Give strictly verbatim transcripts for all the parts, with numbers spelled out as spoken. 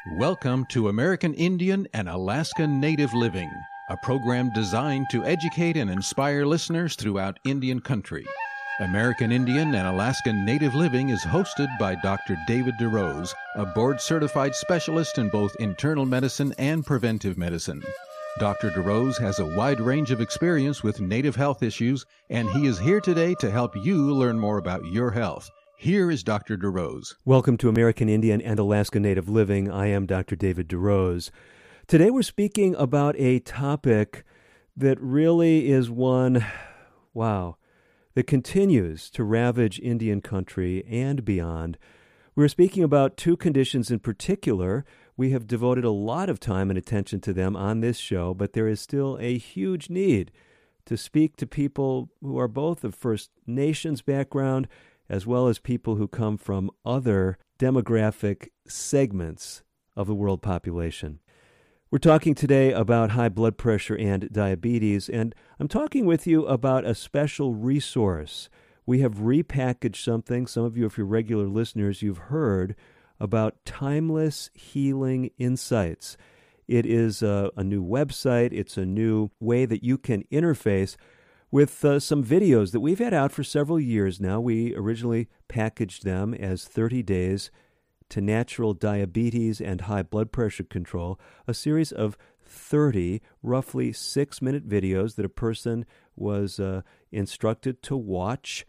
Welcome to American Indian and Alaska Native Living, a program designed to educate and inspire listeners throughout Indian country. American Indian and Alaska Native Living is hosted by Doctor David DeRose, a board-certified specialist in both internal medicine and preventive medicine. Doctor DeRose has a wide range of experience with Native health issues, and he is here today to help you learn more about your health. Here is Doctor DeRose. Welcome to American Indian and Alaska Native Living. I am Doctor David DeRose. Today we're speaking about a topic that really is one, wow, that continues to ravage Indian country and beyond. We're speaking about two conditions in particular. We have devoted a lot of time and attention to them on this show, but there is still a huge need to speak to people who are both of First Nations background as well as people who come from other demographic segments of the world population. We're talking today about high blood pressure and diabetes, and I'm talking with you about a special resource. We have repackaged something. Some of you, if you're regular listeners, you've heard about Timeless Healing Insights. It is a, a new website. It's a new way that you can interface with uh, some videos that we've had out for several years now. We originally packaged them as thirty days to Natural Diabetes and High Blood Pressure Control, a series of thirty, roughly six-minute videos that a person was uh, instructed to watch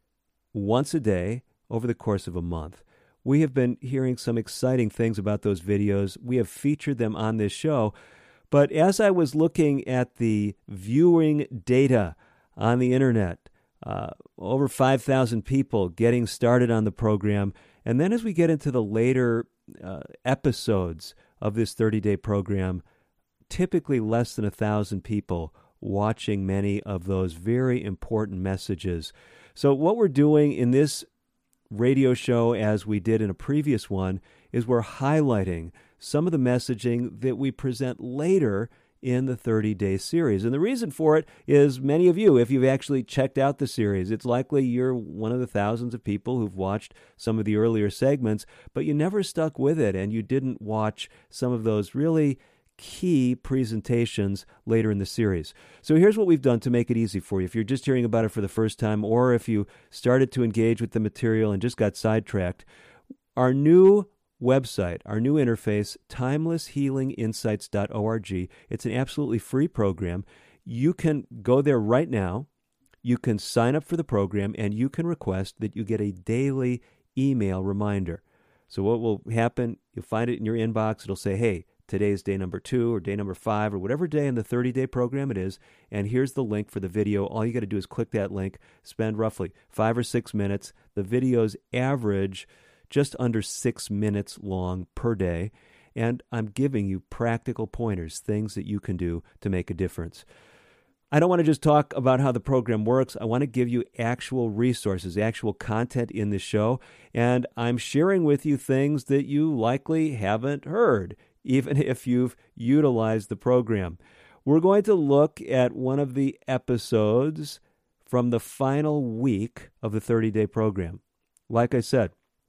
once a day over the course of a month. We have been hearing some exciting things about those videos. We have featured them on this show. But as I was looking at the viewing data on the internet, uh, over five thousand people getting started on the program. And then as we get into the later uh, episodes of this thirty-day program, typically less than one thousand people watching many of those very important messages. So what we're doing in this radio show, as we did in a previous one, is we're highlighting some of the messaging that we present later in the thirty-day series. And the reason for it is many of you, if you've actually checked out the series, it's likely you're one of the thousands of people who've watched some of the earlier segments, but you never stuck with it and you didn't watch some of those really key presentations later in the series. So here's what we've done to make it easy for you. If you're just hearing about it for the first time, or if you started to engage with the material and just got sidetracked, our new website, our new interface, timeless healing insights dot org. It's an absolutely free program. You can go there right now. You can sign up for the program, and you can request that you get a daily email reminder. So what will happen, you'll find it in your inbox. It'll say, hey, today's day number two or day number five or whatever day in the thirty-day program it is, and here's the link for the video. All you got to do is click that link, spend roughly five or six minutes. The videos average just under six minutes long per day, and I'm giving you practical pointers, things that you can do to make a difference. I don't want to just talk about how the program works. I want to give you actual resources, actual content in the show, and I'm sharing with you things that you likely haven't heard, even if you've utilized the program. We're going to look at one of the episodes from the final week of the thirty-day program. Like I said,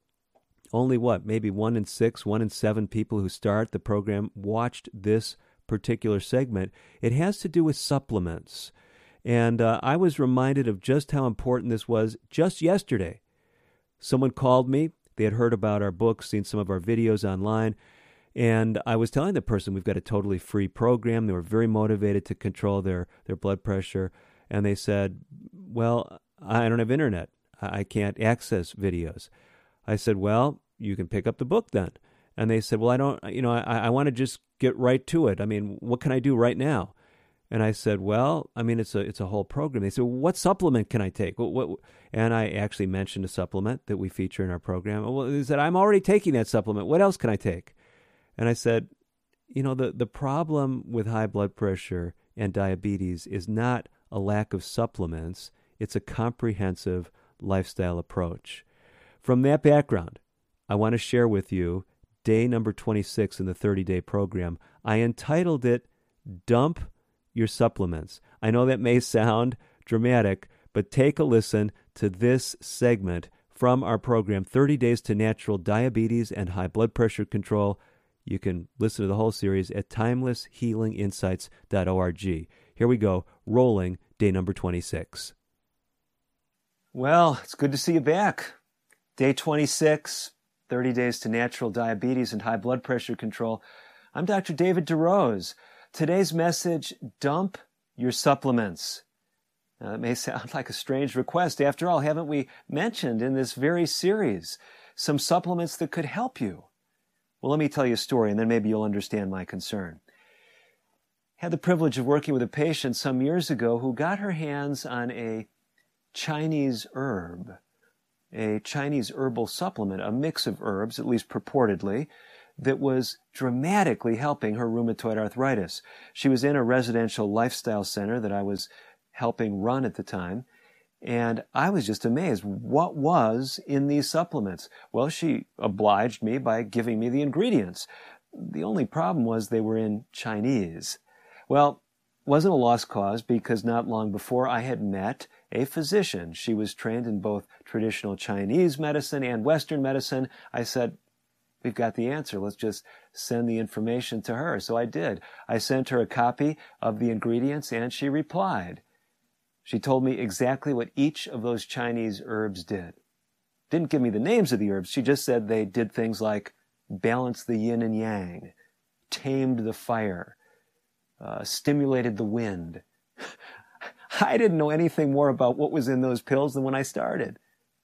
only what, maybe one in six, one in seven people who start the program watched this particular segment. It has to do with supplements. And uh, I was reminded of just how important this was just yesterday. Someone called me. They had heard about our books, seen some of our videos online. And I was telling the person we've got a totally free program. They were very motivated to control their, their blood pressure. And they said, well, I don't have internet. I can't access videos. I said, well, you can pick up the book then. And they said, well, I don't, you know, I, I want to just get right to it. I mean, what can I do right now? And I said, well, I mean, it's a it's a whole program. They said, well, what supplement can I take? What, what? And I actually mentioned a supplement that we feature in our program. Well, they said, I'm already taking that supplement. What else can I take? And I said, you know, the, the problem with high blood pressure and diabetes is not a lack of supplements. It's a comprehensive lifestyle approach. From that background, I want to share with you day number twenty-six in the thirty-day program. I entitled it, Dump Your Supplements. I know that may sound dramatic, but take a listen to this segment from our program, thirty days to Natural Diabetes and High Blood Pressure Control. You can listen to the whole series at timeless healing insights dot org. Here we go, rolling day number twenty-six. Well, it's good to see you back. Day twenty-six, thirty days to natural diabetes and high blood pressure control. I'm Doctor David DeRose. Today's message, dump your supplements. Now, that may sound like a strange request. After all, haven't we mentioned in this very series some supplements that could help you? Well, let me tell you a story, and then maybe you'll understand my concern. Had the privilege of working with a patient some years ago who got her hands on a Chinese herb, a Chinese herbal supplement, a mix of herbs, at least purportedly, that was dramatically helping her rheumatoid arthritis. She was in a residential lifestyle center that I was helping run at the time, and I was just amazed. What was in these supplements? Well, she obliged me by giving me the ingredients. The only problem was they were in Chinese. Well, wasn't a lost cause, because not long before I had met a physician. She was trained in both traditional Chinese medicine and Western medicine. I said, we've got the answer. Let's just send the information to her. So I did. I sent her a copy of the ingredients, and she replied. She told me exactly what each of those Chinese herbs did. Didn't give me the names of the herbs. She just said they did things like balance the yin and yang, tamed the fire, uh, stimulated the wind. I didn't know anything more about what was in those pills than when I started.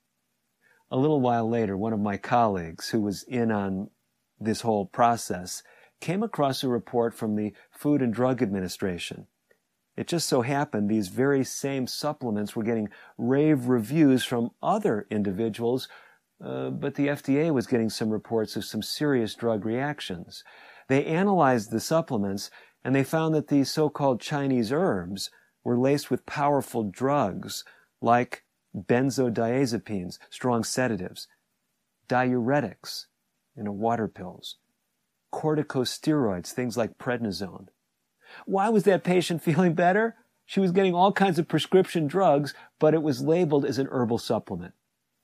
A little while later, one of my colleagues who was in on this whole process came across a report from the Food and Drug Administration. It just so happened these very same supplements were getting rave reviews from other individuals, uh, but the F D A was getting some reports of some serious drug reactions. They analyzed the supplements, and they found that these so-called Chinese herbs were laced with powerful drugs like benzodiazepines, strong sedatives, diuretics, you know, water pills, corticosteroids, things like prednisone. Why was that patient feeling better? She was getting all kinds of prescription drugs, but it was labeled as an herbal supplement.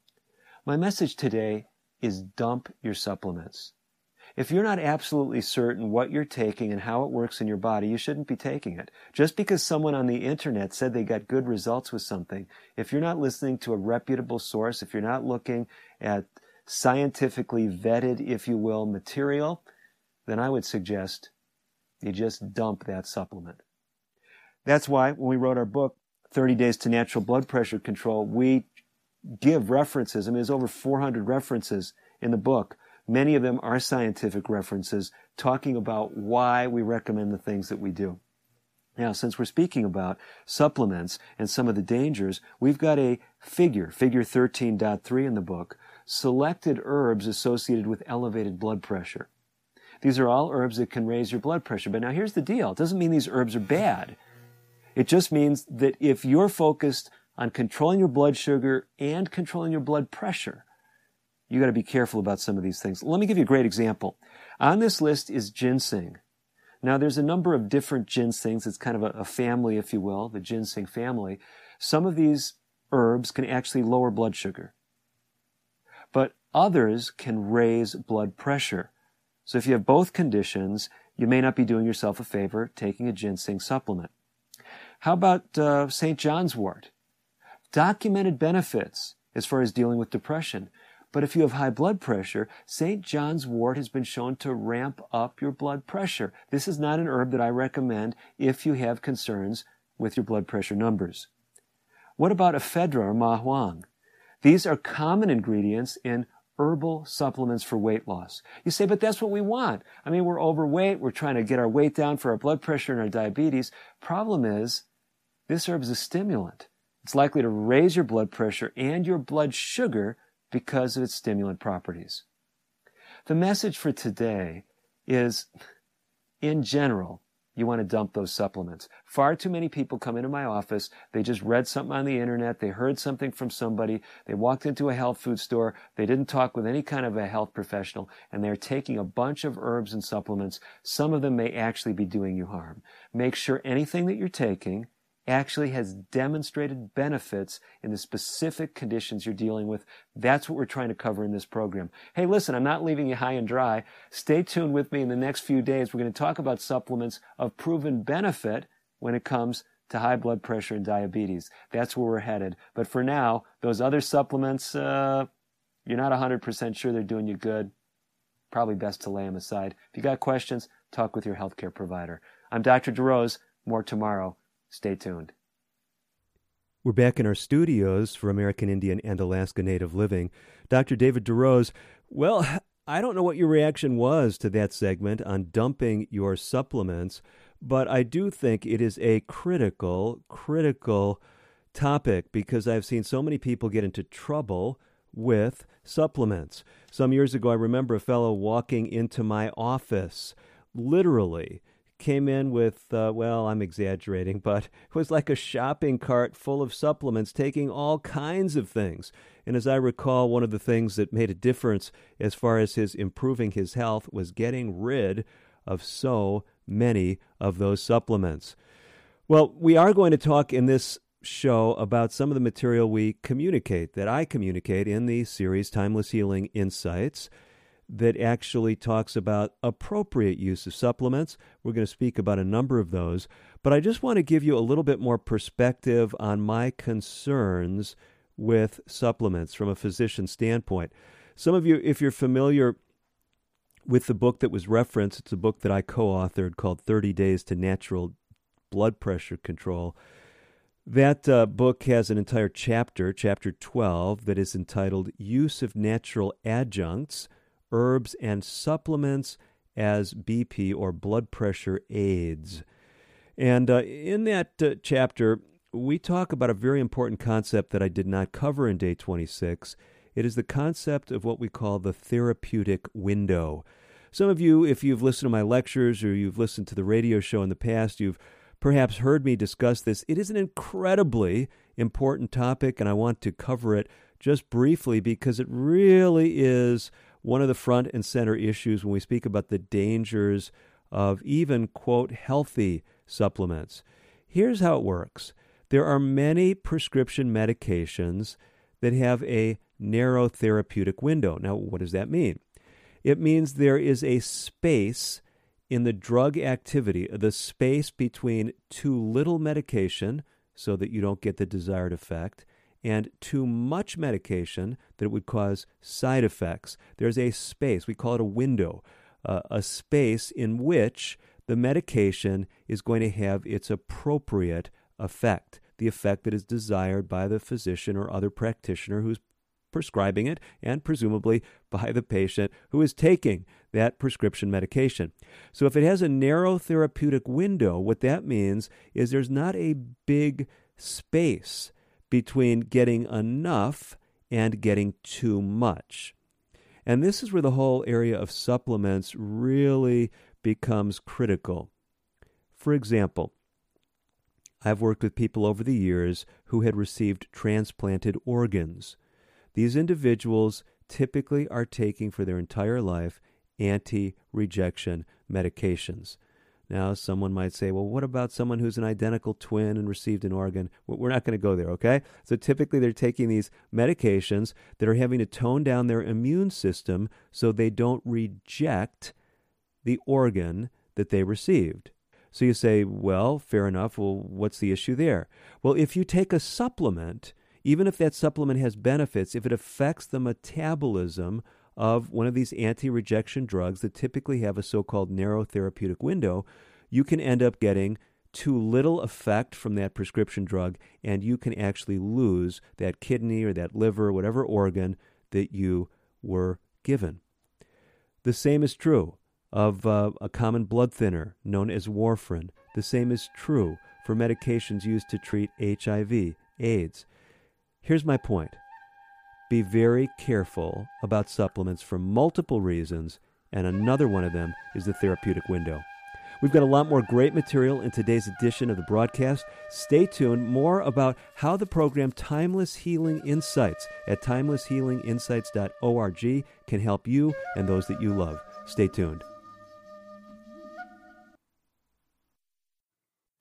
My message today is dump your supplements. If you're not absolutely certain what you're taking and how it works in your body, you shouldn't be taking it. Just because someone on the internet said they got good results with something, if you're not listening to a reputable source, if you're not looking at scientifically vetted, if you will, material, then I would suggest you just dump that supplement. That's why when we wrote our book, thirty days to Natural Blood Pressure Control, we give references. I mean, there's over four hundred references in the book. Many of them are scientific references talking about why we recommend the things that we do. Now, since we're speaking about supplements and some of the dangers, we've got a figure, figure thirteen point three in the book, selected herbs associated with elevated blood pressure. These are all herbs that can raise your blood pressure. But now here's the deal. It doesn't mean these herbs are bad. It just means that if you're focused on controlling your blood sugar and controlling your blood pressure, you got to be careful about some of these things. Let me give you a great example. On this list is ginseng. Now, there's a number of different ginsengs. It's kind of a, a family, if you will, the ginseng family. Some of these herbs can actually lower blood sugar, but others can raise blood pressure. So if you have both conditions, you may not be doing yourself a favor taking a ginseng supplement. How about uh, Saint John's wort? Documented benefits as far as dealing with depression. But if you have high blood pressure, Saint John's wort has been shown to ramp up your blood pressure. This is not an herb that I recommend if you have concerns with your blood pressure numbers. What about ephedra or ma huang? These are common ingredients in herbal supplements for weight loss. You say, but that's what we want. I mean, we're overweight. We're trying to get our weight down for our blood pressure and our diabetes. Problem is, this herb is a stimulant. It's likely to raise your blood pressure and your blood sugar because of its stimulant properties. The message for today is, in general, you want to dump those supplements. Far too many people come into my office, they just read something on the internet, they heard something from somebody, they walked into a health food store, they didn't talk with any kind of a health professional, and they're taking a bunch of herbs and supplements. Some of them may actually be doing you harm. Make sure anything that you're taking actually has demonstrated benefits in the specific conditions you're dealing with. That's what we're trying to cover in this program. Hey, listen, I'm not leaving you high and dry. Stay tuned with me in the next few days. We're going to talk about supplements of proven benefit when it comes to high blood pressure and diabetes. That's where we're headed. But for now, those other supplements, uh, you're not one hundred percent sure they're doing you good. Probably best to lay them aside. If you got questions, talk with your healthcare provider. I'm Doctor DeRose. More tomorrow. Stay tuned. We're back in our studios for American Indian and Alaska Native Living. Doctor David DeRose, well, I don't know what your reaction was to that segment on dumping your supplements, but I do think it is a critical, critical topic because I've seen so many people get into trouble with supplements. Some years ago, I remember a fellow walking into my office, literally came in with, uh, well, I'm exaggerating, but it was like a shopping cart full of supplements, taking all kinds of things. And as I recall, one of the things that made a difference as far as his improving his health was getting rid of so many of those supplements. Well, we are going to talk in this show about some of the material we communicate, that I communicate in the series Timeless Healing Insights, that actually talks about appropriate use of supplements. We're going to speak about a number of those, but I just want to give you a little bit more perspective on my concerns with supplements from a physician's standpoint. Some of you, if you're familiar with the book that was referenced, it's a book that I co-authored called thirty days to Natural Blood Pressure Control. That uh, book has an entire chapter, chapter twelve, that is entitled Use of Natural Adjuncts, Herbs and Supplements as B P or Blood Pressure Aids. And uh, in that uh, chapter, we talk about a very important concept that I did not cover in day twenty-six. It is the concept of what we call the therapeutic window. Some of you, if you've listened to my lectures or you've listened to the radio show in the past, you've perhaps heard me discuss this. It is an incredibly important topic, and I want to cover it just briefly because it really is one of the front and center issues when we speak about the dangers of even, quote, healthy supplements. Here's how it works. There are many prescription medications that have a narrow therapeutic window. Now, what does that mean? It means there is a space in the drug activity, the space between too little medication so that you don't get the desired effect, and too much medication that it would cause side effects. There's a space, we call it a window, uh, a space in which the medication is going to have its appropriate effect, the effect that is desired by the physician or other practitioner who's prescribing it, and presumably by the patient who is taking that prescription medication. So if it has a narrow therapeutic window, what that means is there's not a big space between getting enough and getting too much. And this is where the whole area of supplements really becomes critical. For example, I've worked with people over the years who had received transplanted organs. These individuals typically are taking for their entire life anti-rejection medications. Now, someone might say, well, what about someone who's an identical twin and received an organ? We're not going to go there, okay? So typically they're taking these medications that are having to tone down their immune system so they don't reject the organ that they received. So you say, well, fair enough. Well, what's the issue there? Well, if you take a supplement, even if that supplement has benefits, if it affects the metabolism of one of these anti-rejection drugs that typically have a so-called narrow therapeutic window, you can end up getting too little effect from that prescription drug, and you can actually lose that kidney or that liver or whatever organ that you were given. The same is true of uh, a common blood thinner known as warfarin. The same is true for medications used to treat H I V, AIDS. Here's my point. Be very careful about supplements for multiple reasons, and another one of them is the therapeutic window. We've got a lot more great material in today's edition of the broadcast. Stay tuned. More about how the program Timeless Healing Insights at timeless healing insights dot org can help you and those that you love. Stay tuned.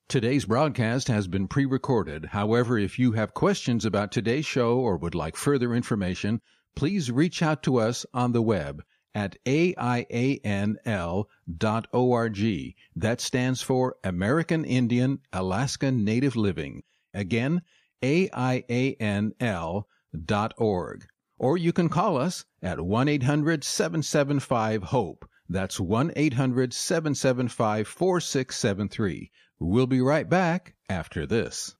Today's broadcast has been pre-recorded. However, if you have questions about today's show or would like further information, please reach out to us on the web at A I A N L dot org. That stands for American Indian Alaska Native Living. Again, A I A N L dot org. Or you can call us at one eight hundred seven seven five HOPE. That's one eight hundred seven seven five four six seven three. We'll be right back after this.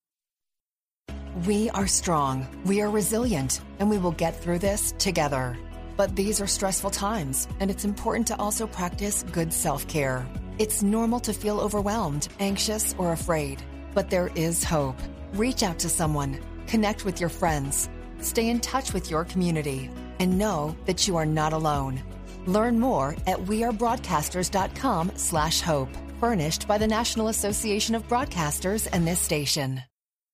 We are strong, we are resilient, and we will get through this together. But these are stressful times, and it's important to also practice good self-care. It's normal to feel overwhelmed, anxious, or afraid, but there is hope. Reach out to someone, connect with your friends, stay in touch with your community, and know that you are not alone. Learn more at wearebroadcasters.com slash hope. Furnished by the National Association of Broadcasters and this station.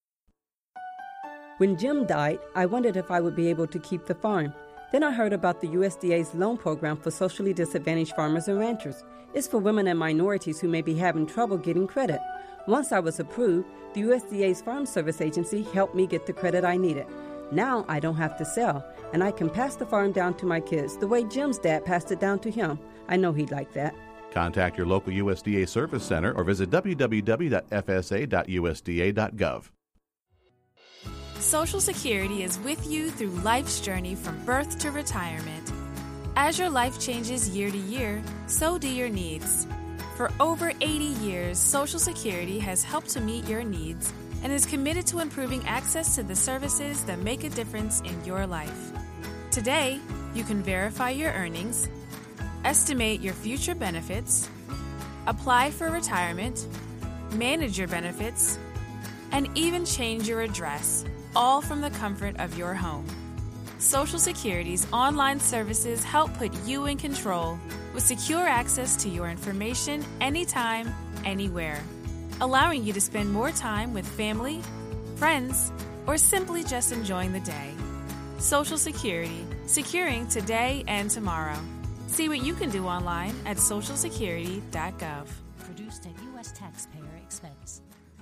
When Jim died, I wondered if I would be able to keep the farm. Then I heard about the U S D A's loan program for socially disadvantaged farmers and ranchers. It's for women and minorities who may be having trouble getting credit. Once I was approved, the U S D A's Farm Service Agency helped me get the credit I needed. Now I don't have to sell, and I can pass the farm down to my kids the way Jim's dad passed it down to him. I know he'd like that. Contact your local U S D A Service Center or visit w w w dot f s a dot u s d a dot gov. Social Security is with you through life's journey from birth to retirement. As your life changes year to year, so do your needs. For over eighty years, Social Security has helped to meet your needs and is committed to improving access to the services that make a difference in your life. Today, you can verify your earnings, estimate your future benefits, apply for retirement, manage your benefits, and even change your address, all from the comfort of your home. Social Security's online services help put you in control with secure access to your information anytime, anywhere, allowing you to spend more time with family, friends, or simply just enjoying the day. Social Security, securing today and tomorrow. See what you can do online at social security dot gov. Produced at U S taxpayer expense.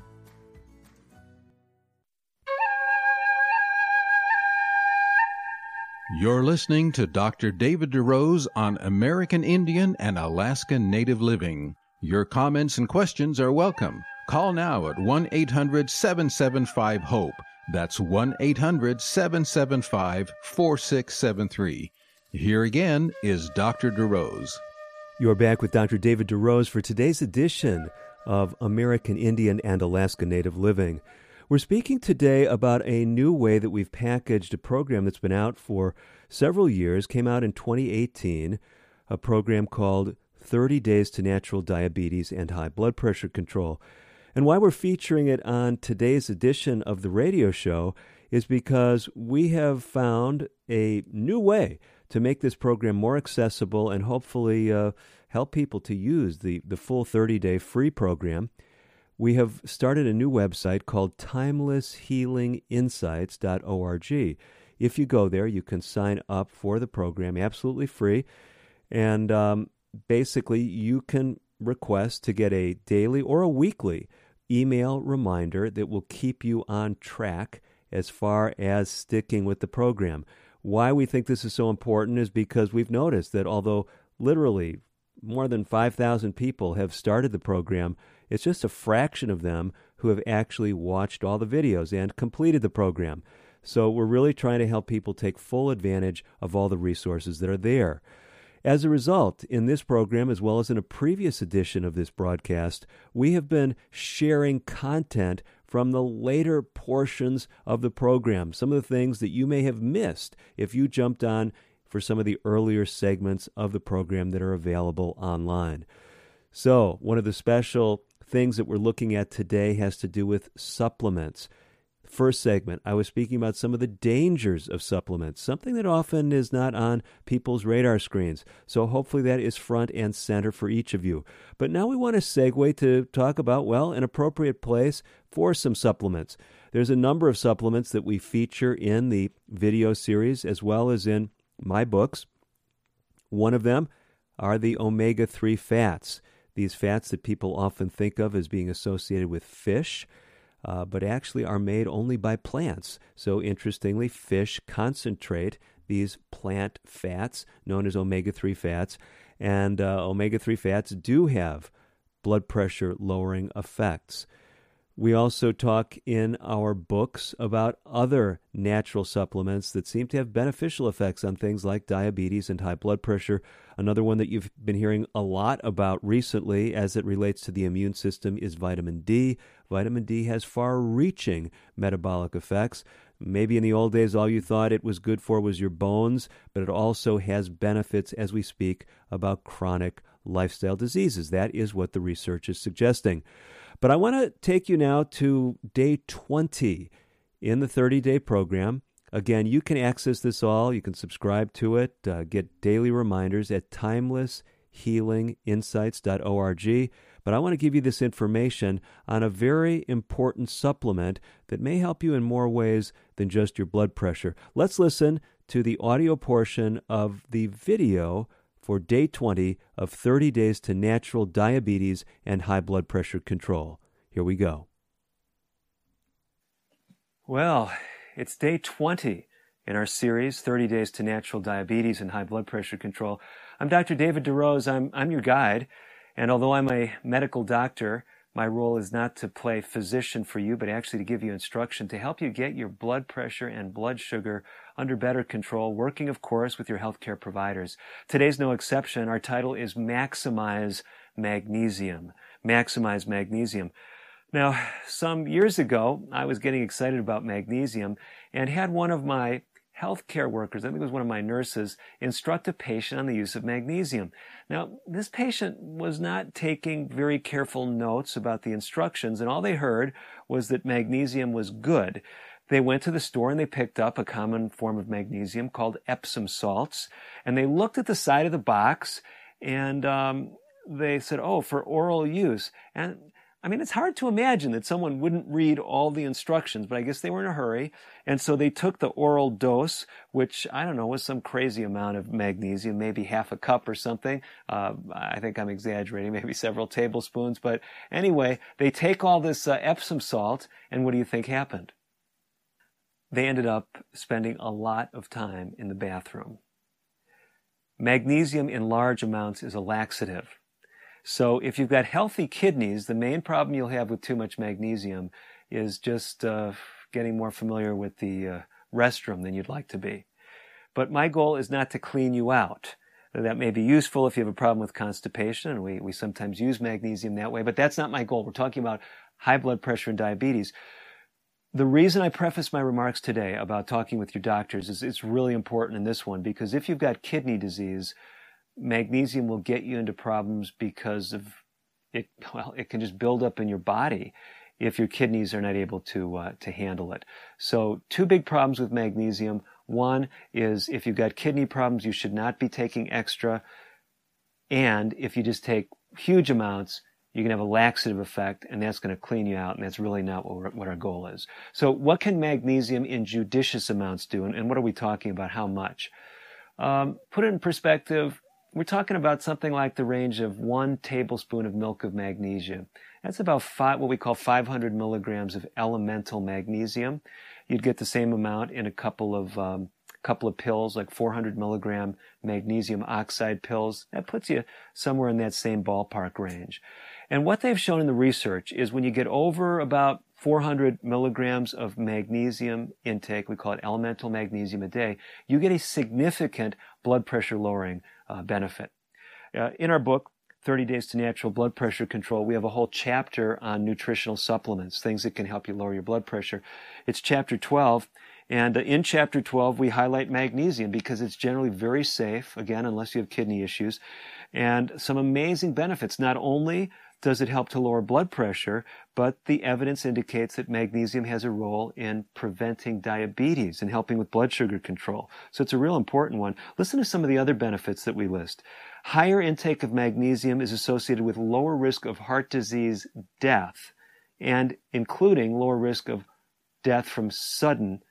You're listening to Doctor David DeRose on American Indian and Alaska Native Living. Your comments and questions are welcome. Call now at one eight hundred seven seven five HOPE. That's one eight hundred seven seven five four six seven three. Here again is Doctor DeRose. You're back with Doctor David DeRose for today's edition of American Indian and Alaska Native Living. We're speaking today about a new way that we've packaged a program that's been out for several years, came out in twenty eighteen, a program called thirty days to Natural Diabetes and High Blood Pressure Control. And why we're featuring it on today's edition of the radio show is because we have found a new way to make this program more accessible and hopefully uh, help people to use the, the full thirty-day free program. We have started a new website called timeless healing insights dot org. If you go there, you can sign up for the program absolutely free. And um, basically, you can request to get a daily or a weekly email reminder that will keep you on track as far as sticking with the program. Why we think this is so important is because we've noticed that although literally more than five thousand people have started the program, it's just a fraction of them who have actually watched all the videos and completed the program. So we're really trying to help people take full advantage of all the resources that are there. As a result, in this program, as well as in a previous edition of this broadcast, we have been sharing content from the later portions of the program, some of the things that you may have missed if you jumped on for some of the earlier segments of the program that are available online. So, one of the special things that we're looking at today has to do with supplements. First segment, I was speaking about some of the dangers of supplements, something that often is not on people's radar screens. So hopefully that is front and center for each of you. But now we want to segue to talk about, well, an appropriate place for some supplements. There's a number of supplements that we feature in the video series as well as in my books. One of them are the omega three fats. these fats that people often think of as being associated with fish, uh, but actually are made only by plants. So interestingly, fish concentrate these plant fats known as omega three fats, and uh, omega three fats do have blood pressure lowering effects. We also talk in our books about other natural supplements that seem to have beneficial effects on things like diabetes and high blood pressure. Another one that you've been hearing a lot about recently as it relates to the immune system is vitamin D. Vitamin D has far-reaching metabolic effects. Maybe in the old days all you thought it was good for was your bones, but it also has benefits as we speak about chronic lifestyle diseases. That is what the research is suggesting. But I want to take you now to day twenty in the thirty-day program. Again, you can access this all. You can subscribe to it, uh, get daily reminders at timeless healing insights dot org. But I want to give you this information on a very important supplement that may help you in more ways than just your blood pressure. Let's listen to the audio portion of the video for day twenty of thirty days to natural diabetes and high blood pressure control. Here we go. Well, it's day twenty in our series, thirty days to Natural Diabetes and High Blood Pressure Control. I'm Doctor David DeRose. I'm, I'm your guide. And although I'm a medical doctor, my role is not to play physician for you, but actually to give you instruction to help you get your blood pressure and blood sugar under better control, working, of course, with your healthcare providers. Today's no exception. Our title is Maximize Magnesium. Maximize Magnesium. Now, some years ago, I was getting excited about magnesium and had one of my healthcare workers, I think it was one of my nurses, instruct a patient on the use of magnesium. Now, this patient was not taking very careful notes about the instructions, and all they heard was that magnesium was good. They went to the store and they picked up a common form of magnesium called Epsom salts, and they looked at the side of the box, and um, they said, oh, for oral use. And I mean, it's hard to imagine that someone wouldn't read all the instructions, but I guess they were in a hurry. And so they took the oral dose, which, I don't know, was some crazy amount of magnesium, maybe half a cup or something. Uh, I think I'm exaggerating, maybe several tablespoons. But anyway, they take all this uh, Epsom salt, and what do you think happened? They ended up spending a lot of time in the bathroom. Magnesium in large amounts is a laxative. So if you've got healthy kidneys, the main problem you'll have with too much magnesium is just uh, getting more familiar with the uh, restroom than you'd like to be. But my goal is not to clean you out. That may be useful if you have a problem with constipation, and we, we sometimes use magnesium that way, but that's not my goal. We're talking about high blood pressure and diabetes. The reason I preface my remarks today about talking with your doctors is it's really important in this one, because if you've got kidney disease, magnesium will get you into problems because of it. Well, it can just build up in your body if your kidneys are not able to uh, to handle it. So two big problems with magnesium. One is if you've got kidney problems, you should not be taking extra. And if you just take huge amounts, you can have a laxative effect, and that's going to clean you out, and that's really not what, we're, what our goal is. So what can magnesium in judicious amounts do, and, and what are we talking about? How much? Um, put it in perspective. We're talking about something like the range of one tablespoon of milk of magnesia. That's about five, what we call five hundred milligrams of elemental magnesium. You'd get the same amount in a couple of um, couple of pills, like four hundred milligram magnesium oxide pills. That puts you somewhere in that same ballpark range. And what they've shown in the research is when you get over about four hundred milligrams of magnesium intake, we call it elemental magnesium a day, you get a significant blood pressure lowering uh, benefit. Uh, in our book, thirty days to Natural Blood Pressure Control, we have a whole chapter on nutritional supplements, things that can help you lower your blood pressure. It's chapter twelve, and uh, in chapter twelve, we highlight magnesium because it's generally very safe, again, unless you have kidney issues, and some amazing benefits. Not only does it help to lower blood pressure, but the evidence indicates that magnesium has a role in preventing diabetes and helping with blood sugar control. So it's a real important one. Listen to some of the other benefits that we list. Higher intake of magnesium is associated with lower risk of heart disease death, and including lower risk of death from sudden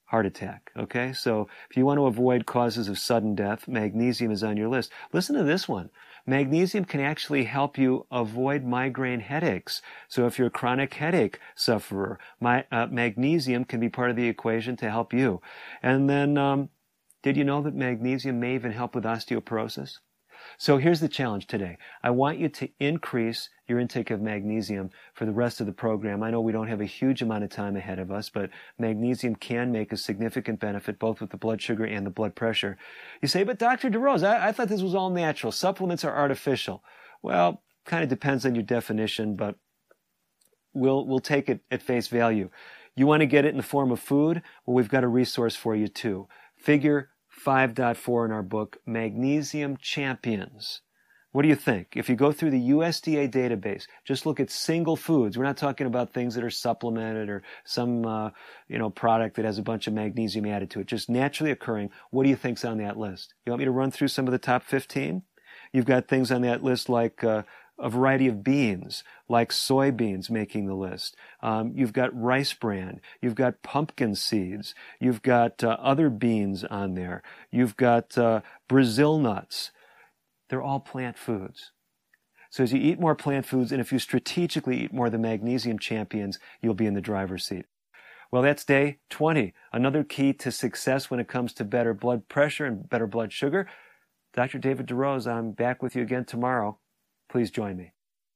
heart attack. Okay, so if you want to avoid causes of sudden death, magnesium is on your list. Listen to this one. Magnesium can actually help you avoid migraine headaches. So if you're a chronic headache sufferer, my, uh, magnesium can be part of the equation to help you. And then, um, did you know that magnesium may even help with osteoporosis? So here's the challenge today. I want you to increase your intake of magnesium for the rest of the program. I know we don't have a huge amount of time ahead of us, but magnesium can make a significant benefit both with the blood sugar and the blood pressure. You say, but Doctor DeRose, I, I thought this was all natural. Supplements are artificial. Well, kind of depends on your definition, but we'll, we'll take it at face value. You want to get it in the form of food? Well, we've got a resource for you too. Figure five point four in our book, Magnesium Champions. What do you think? If you go through the U S D A database, just look at single foods. We're not talking about things that are supplemented or some uh, you know product that has a bunch of magnesium added to it. Just naturally occurring. What do you think's on that list? You want me to run through some of the top fifteen? You've got things on that list like uh, a variety of beans, like soybeans making the list. Um, you've got rice bran. You've got pumpkin seeds. You've got uh, other beans on there. You've got uh, Brazil nuts. They're all plant foods. So as you eat more plant foods, and if you strategically eat more of the Magnesium Champions, you'll be in the driver's seat. Well, that's day twenty. Another key to success when it comes to better blood pressure and better blood sugar. Doctor David DeRose, I'm back with you again tomorrow. Please join me.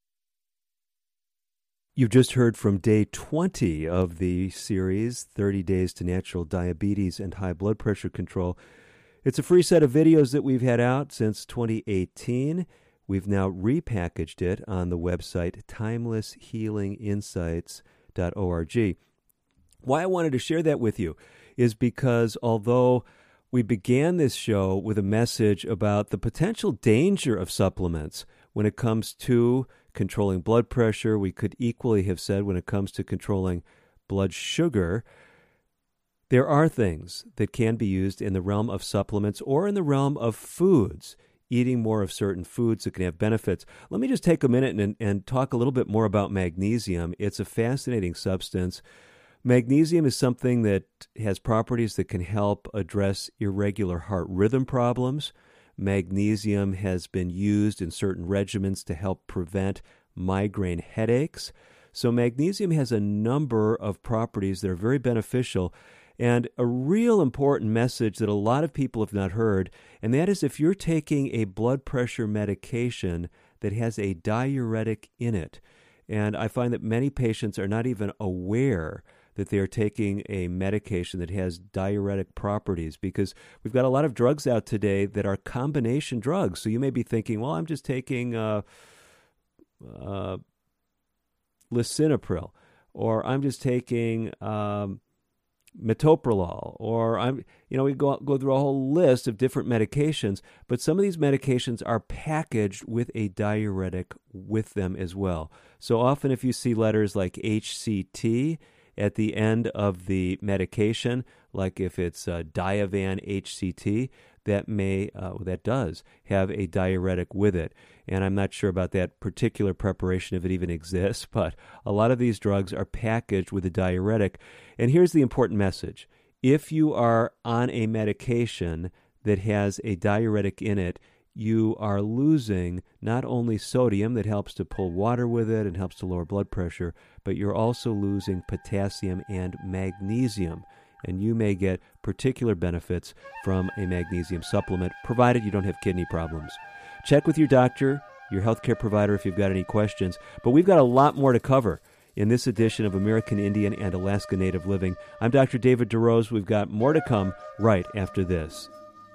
You've just heard from day twenty of the series, thirty days to Natural Diabetes and High Blood Pressure Control. It's a free set of videos that we've had out since twenty eighteen. We've now repackaged it on the website timeless healing insights dot org. Why I wanted to share that with you is because although we began this show with a message about the potential danger of supplements when it comes to controlling blood pressure, we could equally have said when it comes to controlling blood sugar, there are things that can be used in the realm of supplements or in the realm of foods, eating more of certain foods that can have benefits. Let me just take a minute and, and talk a little bit more about magnesium. It's a fascinating substance. Magnesium is something that has properties that can help address irregular heart rhythm problems. Magnesium has been used in certain regimens to help prevent migraine headaches. So magnesium has a number of properties that are very beneficial. And a real important message that a lot of people have not heard, and that is if you're taking a blood pressure medication that has a diuretic in it, and I find that many patients are not even aware that they are taking a medication that has diuretic properties, because we've got a lot of drugs out today that are combination drugs. So you may be thinking, well, I'm just taking uh, uh, lisinopril, or I'm just taking um, metoprolol, or I'm, you know, we go go through a whole list of different medications, but some of these medications are packaged with a diuretic with them as well. So often if you see letters like H C T at the end of the medication, like if it's uh, Diovan H C T, that may, uh, that does have a diuretic with it. And I'm not sure about that particular preparation if it even exists, but a lot of these drugs are packaged with a diuretic. And here's the important message. If you are on a medication that has a diuretic in it, you are losing not only sodium that helps to pull water with it and helps to lower blood pressure, but you're also losing potassium and magnesium. And you may get particular benefits from a magnesium supplement, provided you don't have kidney problems. Check with your doctor, your healthcare provider if you've got any questions. But we've got a lot more to cover in this edition of American Indian and Alaska Native Living. I'm Doctor David DeRose. We've got more to come right after this.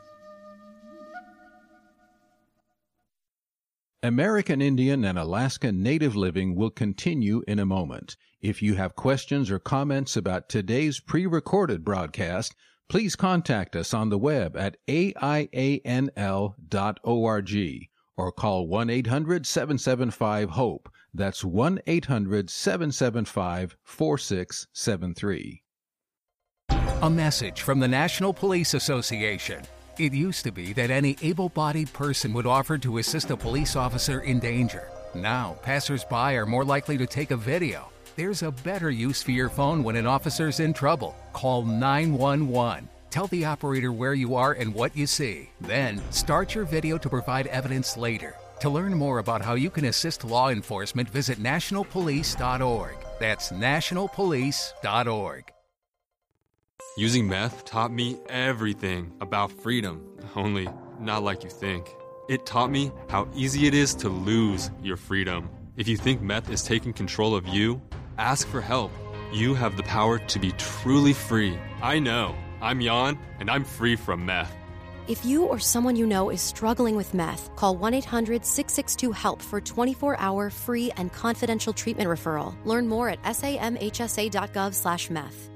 American Indian and Alaska Native Living will continue in a moment. If you have questions or comments about today's pre-recorded broadcast, please contact us on the web at A I A N L dot org or call one eight hundred seven seven five HOPE. That's one eight hundred seven seven five four six seven three. A message from the National Police Association. It used to be that any able-bodied person would offer to assist a police officer in danger. Now, passers-by are more likely to take a video. There's a better use for your phone when an officer's in trouble. Call nine one one. Tell the operator where you are and what you see. Then, start your video to provide evidence later. To learn more about how you can assist law enforcement, visit national police dot org. That's national police dot org. Using meth taught me everything about freedom, only not like you think. It taught me how easy it is to lose your freedom. If you think meth is taking control of you, ask for help. You have the power to be truly free. I know. I'm Jan, and I'm free from meth. If you or someone you know is struggling with meth, call one eight hundred six six two HELP for twenty-four hour free and confidential treatment referral. Learn more at samhsa.gov slash meth.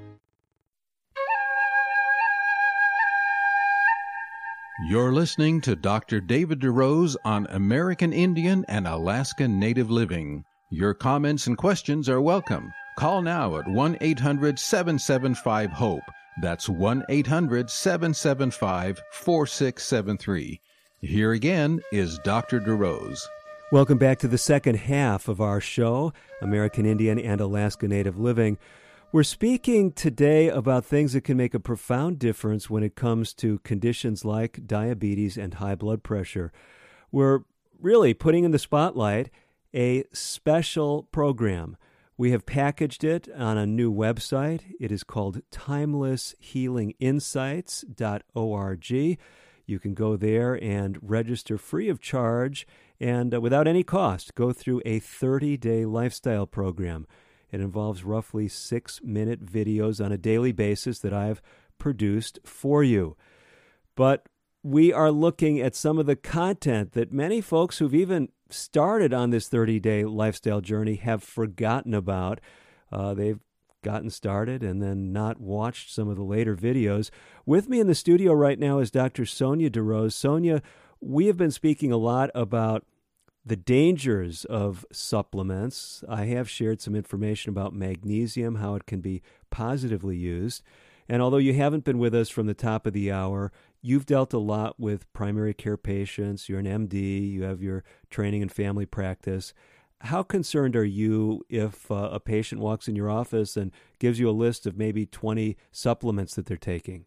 You're listening to Doctor David DeRose on American Indian and Alaska Native Living. Your comments and questions are welcome. Call now at one eight hundred seven seven five HOPE. That's one eight hundred seven seven five four six seven three. Here again is Doctor DeRose. Welcome back to the second half of our show, American Indian and Alaska Native Living. We're speaking today about things that can make a profound difference when it comes to conditions like diabetes and high blood pressure. We're really putting in the spotlight a special program. We have packaged it on a new website. It is called timeless healing insights dot org. You can go there and register free of charge and uh, without any cost, go through a thirty-day lifestyle program. It involves roughly six-minute videos on a daily basis that I've produced for you. But we are looking at some of the content that many folks who've even started on this thirty-day lifestyle journey have forgotten about. Uh, they've gotten started and then not watched some of the later videos. With me in the studio right now is Doctor Sonia DeRose. Sonia, we have been speaking a lot about the dangers of supplements. I have shared some information about magnesium, how it can be positively used. And although you haven't been with us from the top of the hour, you've dealt a lot with primary care patients. You're an M D. You have your training in family practice. How concerned are you if uh, a patient walks in your office and gives you a list of maybe twenty supplements that they're taking?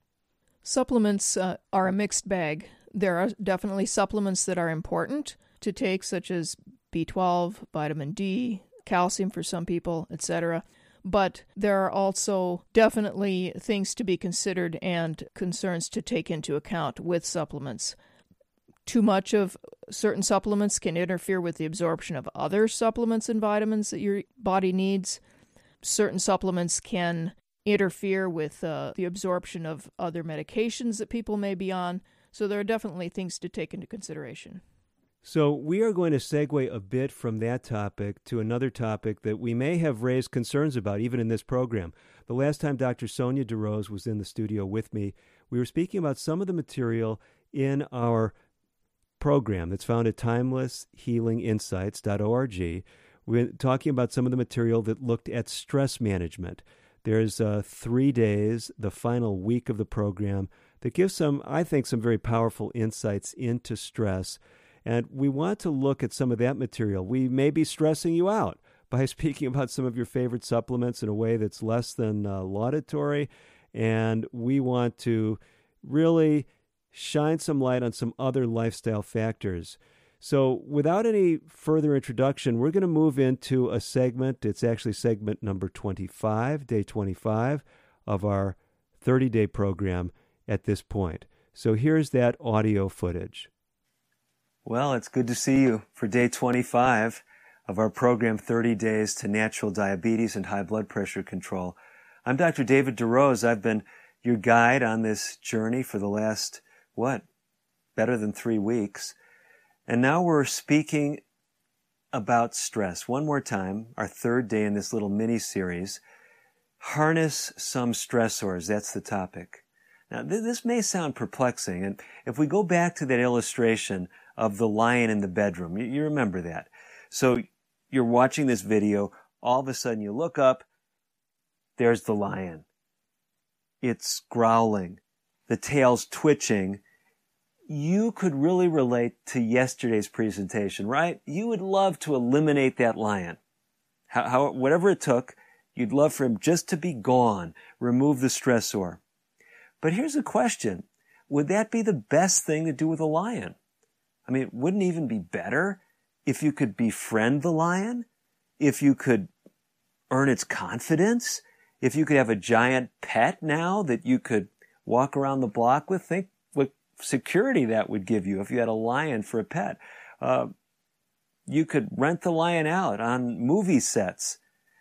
Supplements uh, are a mixed bag. There are definitely supplements that are important to take, such as B twelve, vitamin D, calcium for some people, et cetera. But there are also definitely things to be considered and concerns to take into account with supplements. Too much of certain supplements can interfere with the absorption of other supplements and vitamins that your body needs. Certain supplements can interfere with uh, the absorption of other medications that people may be on. So there are definitely things to take into consideration. So we are going to segue a bit from that topic to another topic that we may have raised concerns about even in this program. The last time Doctor Sonia DeRose was in the studio with me, we were speaking about some of the material in our program that's found at timeless healing insights dot org. We're talking about some of the material that looked at stress management. There's uh, three days, the final week of the program, that gives some, I think, some very powerful insights into stress. And we want to look at some of that material. We may be stressing you out by speaking about some of your favorite supplements in a way that's less than uh, laudatory. And we want to really shine some light on some other lifestyle factors. So without any further introduction, we're going to move into a segment. It's actually segment number twenty-five, day twenty-five of our thirty-day program at this point. So here's that audio footage. Well, it's good to see you for day twenty-five of our program, thirty days to Natural Diabetes and High Blood Pressure Control. I'm Doctor David DeRose. I've been your guide on this journey for the last, what, better than three weeks. And now we're speaking about stress. One more time, our third day in this little mini-series. Harness some stressors, that's the topic. Now, th- this may sound perplexing, and if we go back to that illustration of the lion in the bedroom, you, you remember that. So you're watching this video, all of a sudden you look up, there's the lion. It's growling, the tail's twitching. You could really relate to yesterday's presentation, right? You would love to eliminate that lion. How, how, whatever it took, you'd love for him just to be gone, remove the stressor. But here's a question. Would that be the best thing to do with a lion? I mean, wouldn't it even be better if you could befriend the lion? If you could earn its confidence? If you could have a giant pet now that you could walk around the block with? Think what security that would give you if you had a lion for a pet. Uh, you could rent the lion out on movie sets.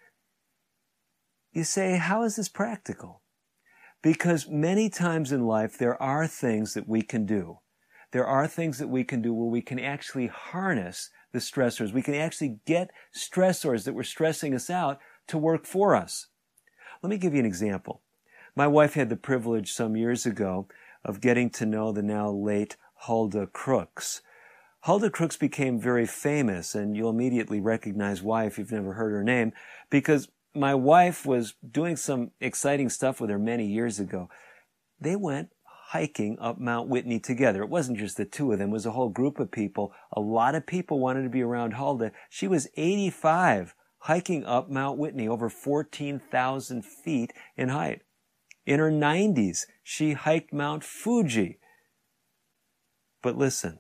You say, how is this practical? Because many times in life, there are things that we can do. There are things that we can do where we can actually harness the stressors. We can actually get stressors that were stressing us out to work for us. Let me give you an example. My wife had the privilege some years ago of getting to know the now late Hulda Crooks. Hulda Crooks became very famous, and you'll immediately recognize why if you've never heard her name, because my wife was doing some exciting stuff with her many years ago. They went hiking up Mount Whitney together. It wasn't just the two of them. It was a whole group of people. A lot of people wanted to be around Hulda. She was eighty-five, hiking up Mount Whitney, over fourteen thousand feet in height. In her nineties, she hiked Mount Fuji. But listen,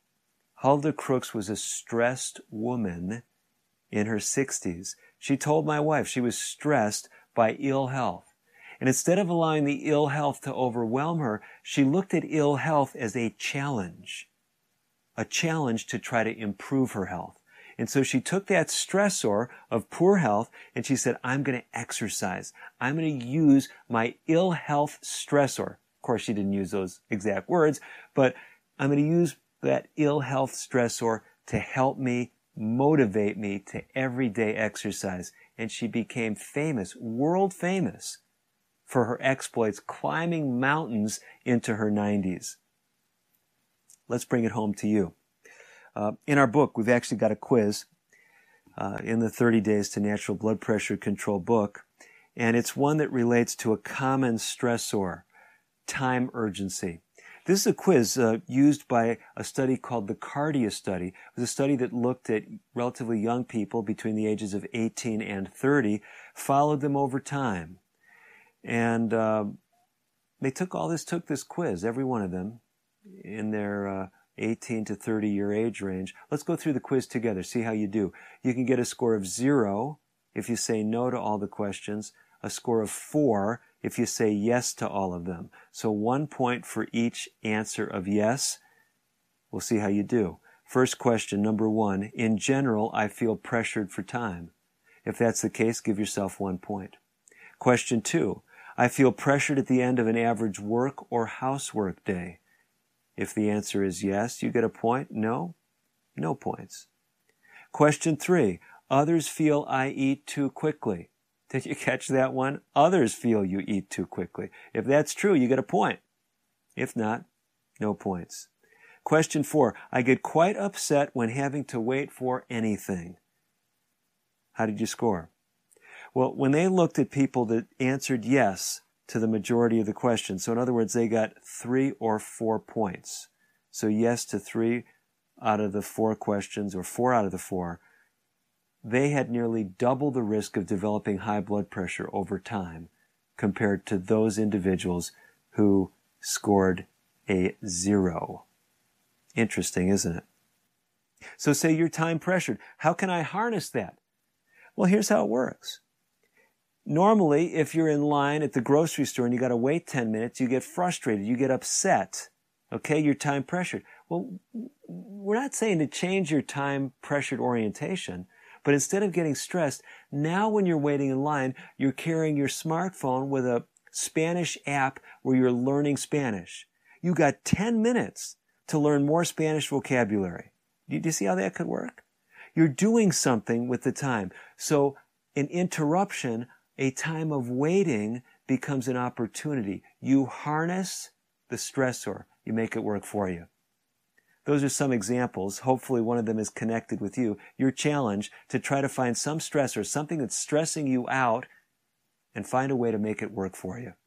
Hulda Crooks was a stressed woman in her sixties. She told my wife she was stressed by ill health. And instead of allowing the ill health to overwhelm her, she looked at ill health as a challenge, a challenge to try to improve her health. And so she took that stressor of poor health and she said, I'm going to exercise. I'm going to use my ill health stressor. Of course, she didn't use those exact words, but I'm going to use that ill health stressor to help me, motivate me to everyday exercise. And she became famous, world famous, for her exploits, climbing mountains into her nineties. Let's bring it home to you. Uh, in our book, we've actually got a quiz uh, in the thirty days to Natural Blood Pressure Control book, and it's one that relates to a common stressor, time urgency. This is a quiz uh, used by a study called the Cardia study. It was a study that looked at relatively young people between the ages of eighteen and thirty, followed them over time. And uh, they took all this, took this quiz, every one of them, in their uh, eighteen to thirty year age range. Let's go through the quiz together, see how you do. You can get a score of zero if you say no to all the questions, a score of four if you say yes to all of them. So one point for each answer of yes. We'll see how you do. First question, number one. In general, I feel pressured for time. If that's the case, give yourself one point. Question two. I feel pressured at the end of an average work or housework day. If the answer is yes, you get a point. No? No points. Question three. Others feel I eat too quickly. Did you catch that one? Others feel you eat too quickly. If that's true, you get a point. If not, no points. Question four. I get quite upset when having to wait for anything. How did you score? Well, when they looked at people that answered yes to the majority of the questions, so in other words, they got three or four points. So yes to three out of the four questions, or four out of the four, they had nearly double the risk of developing high blood pressure over time compared to those individuals who scored a zero. Interesting, isn't it? So say you're time pressured. How can I harness that? Well, here's how it works. Normally, if you're in line at the grocery store and you got to wait ten minutes, you get frustrated, you get upset. Okay, you're time pressured. Well, we're not saying to change your time pressured orientation, but instead of getting stressed, now when you're waiting in line, you're carrying your smartphone with a Spanish app where you're learning Spanish. You got ten minutes to learn more Spanish vocabulary. Do you see how that could work? You're doing something with the time. So an interruption, a time of waiting, becomes an opportunity. You harness the stressor. You make it work for you. Those are some examples. Hopefully one of them is connected with you. Your challenge to try to find some stressor, something that's stressing you out, and find a way to make it work for you.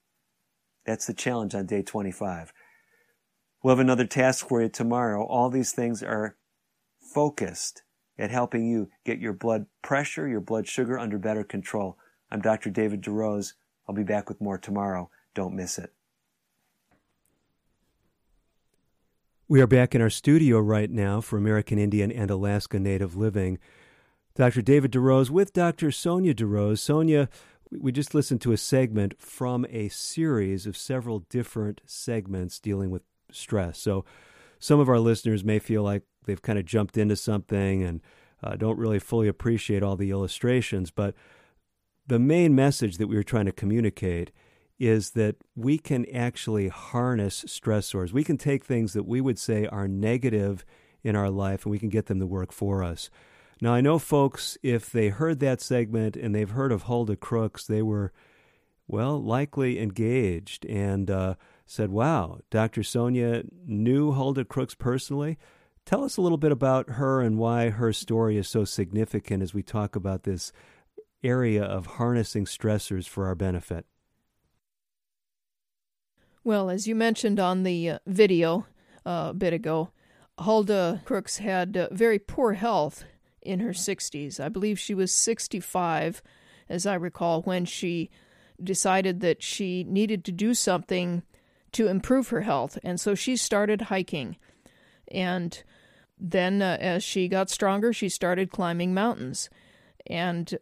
That's the challenge on day twenty-five. We'll have another task for you tomorrow. All these things are focused at helping you get your blood pressure, your blood sugar under better control. I'm Doctor David DeRose. I'll be back with more tomorrow. Don't miss it. We are back in our studio right now for American Indian and Alaska Native Living. Doctor David DeRose with Doctor Sonia DeRose. Sonia, we just listened to a segment from a series of several different segments dealing with stress. So some of our listeners may feel like they've kind of jumped into something and uh, don't really fully appreciate all the illustrations. But the main message that we were trying to communicate is that we can actually harness stressors. We can take things that we would say are negative in our life and we can get them to work for us. Now, I know folks, if they heard that segment and they've heard of Hulda Crooks, they were, well, likely engaged and uh, said, wow, Doctor Sonia knew Hulda Crooks personally. Tell us a little bit about her and why her story is so significant as we talk about this area of harnessing stressors for our benefit. Well, as you mentioned on the uh, video uh, a bit ago, Hulda Crooks had uh, very poor health in her sixties. I believe she was sixty-five, as I recall, when she decided that she needed to do something to improve her health. And so she started hiking. And then uh, as she got stronger, she started climbing mountains. And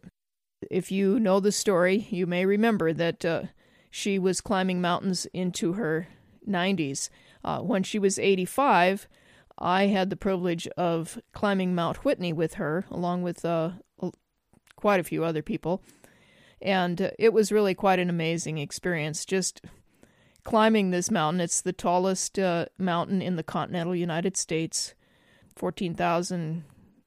if you know the story, you may remember that uh, she was climbing mountains into her nineties. Uh, when she was eighty-five, I had the privilege of climbing Mount Whitney with her, along with uh, quite a few other people. And uh, it was really quite an amazing experience, just climbing this mountain. It's the tallest uh, mountain in the continental United States, fourteen thousand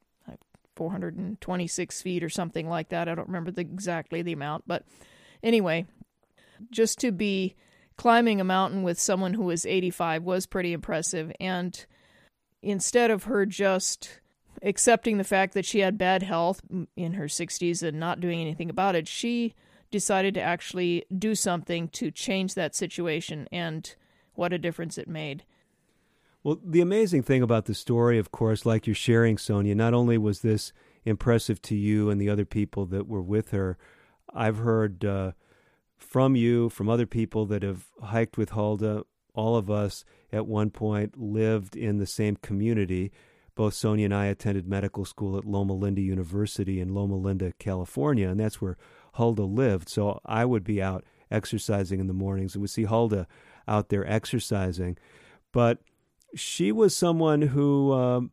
four hundred twenty-six feet or something like that. I don't remember the, exactly the amount. But anyway, just to be climbing a mountain with someone who was eighty-five was pretty impressive. And instead of her just accepting the fact that she had bad health in her sixties and not doing anything about it, she decided to actually do something to change that situation, and what a difference it made. Well, the amazing thing about the story, of course, like you're sharing, Sonia, not only was this impressive to you and the other people that were with her, I've heard uh, from you, from other people that have hiked with Hulda, all of us at one point lived in the same community. Both Sonia and I attended medical school at Loma Linda University in Loma Linda, California, and that's where Hulda lived. So I would be out exercising in the mornings and would see Hulda out there exercising. But she was someone who um,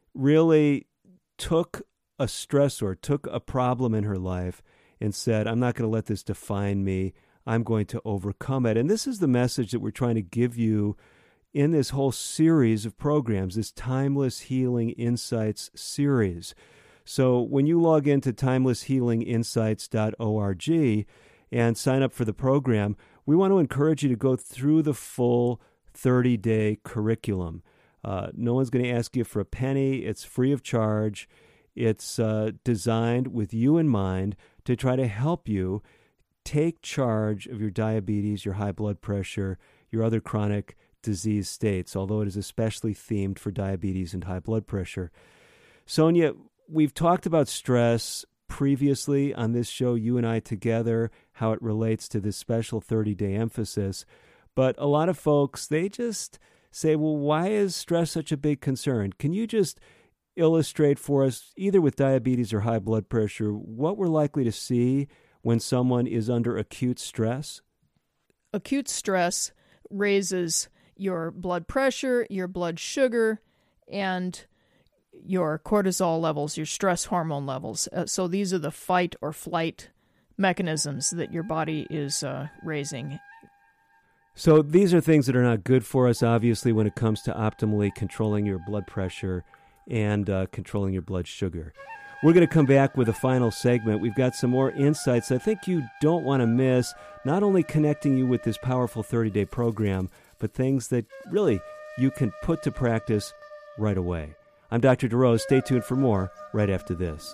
really took a stressor, took a problem in her life and said, I'm not going to let this define me. I'm going to overcome it. And this is the message that we're trying to give you in this whole series of programs, this Timeless Healing Insights series. So when you log into timeless healing insights dot org and sign up for the program, we want to encourage you to go through the full thirty-day curriculum. Uh, no one's going to ask you for a penny. It's free of charge. It's uh, designed with you in mind to try to help you take charge of your diabetes, your high blood pressure, your other chronic disease states, although it is especially themed for diabetes and high blood pressure. Sonia, we've talked about stress previously on this show, you and I together, how it relates to this special thirty-day emphasis. But a lot of folks, they just say, well, why is stress such a big concern? Can you just illustrate for us, either with diabetes or high blood pressure, what we're likely to see when someone is under acute stress? Acute stress raises your blood pressure, your blood sugar, and your cortisol levels, your stress hormone levels. Uh, so these are the fight or flight mechanisms that your body is uh, raising. So these are things that are not good for us, obviously, when it comes to optimally controlling your blood pressure and uh, controlling your blood sugar. We're going to come back with a final segment. We've got some more insights I think you don't want to miss, not only connecting you with this powerful thirty-day program, but things that really you can put to practice right away. I'm Doctor DeRose. Stay tuned for more right after this.